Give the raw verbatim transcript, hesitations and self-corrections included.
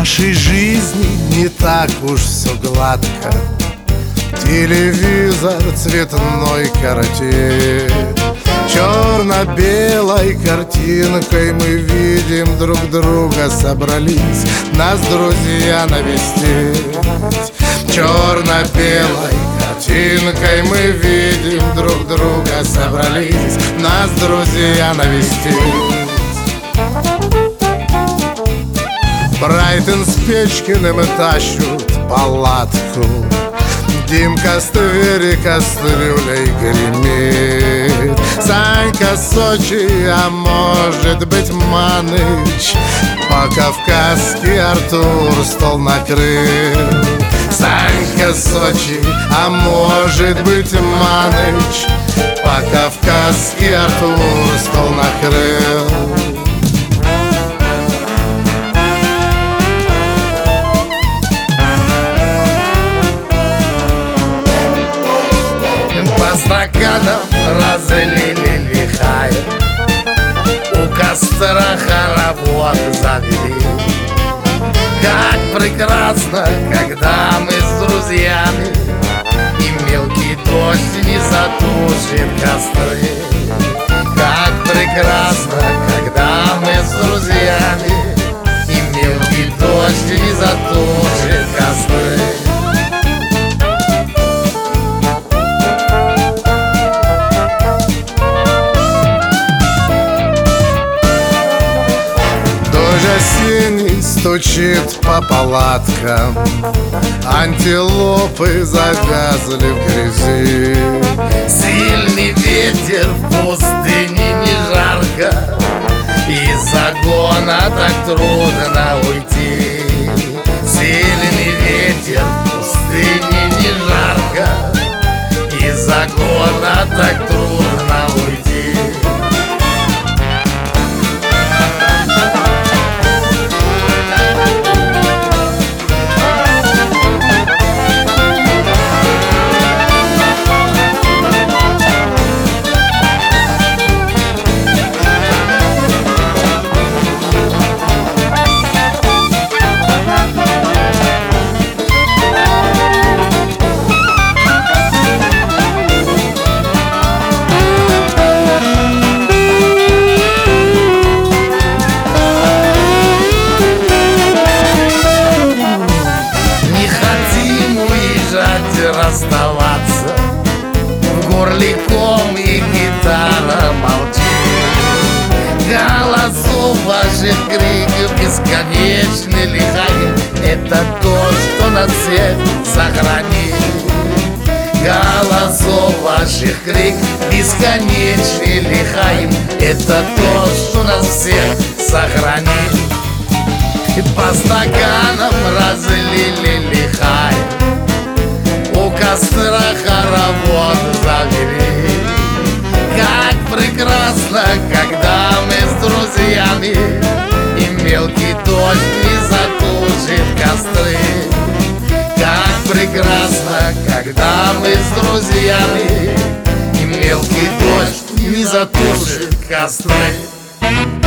нашей жизни не так уж все гладко. Телевизор цветной картин, черно-белой картинкой мы видим друг друга. Собрались нас друзья навестить. Черно-белой картинкой мы видим друг друга. Собрались нас друзья навестить. Брайтон с Печкиным тащут палатку. Димка с Твери кастрюлей гремит. Санька Сочи, а может быть Маныч. По-кавказски Артур стол накрыл. Санька Сочи, а может быть Маныч. По-кавказски Артур стол накрыл. По стаканам разлили лихая, у костра хоровод завели. Как прекрасно, когда мы с друзьями, и мелкий дождь не затушит костры. Как прекрасно, когда мы с друзьями, и мелкий дождь не затушит костры. Осенний стучит по палаткам, антилопы завязли в грязи. Сильный ветер в пустыне, не жарко, из загона так трудно уйти. Сильный ветер в пустыне, не жарко, из загона так трудно уйти. Расставаться, в горле ком и гитара молчит. Голосов ваших криков бесконечный лихай, это то, что нас всех сохранит. Голосов ваших крик бесконечный лихай, это то, что нас всех сохранит. И по стаканам разлили лихай, у костра хоровод завели. Как прекрасно, когда мы с друзьями, и мелкий дождь не затушит костры. Как прекрасно, когда мы с друзьями, и мелкий дождь не затушит костры.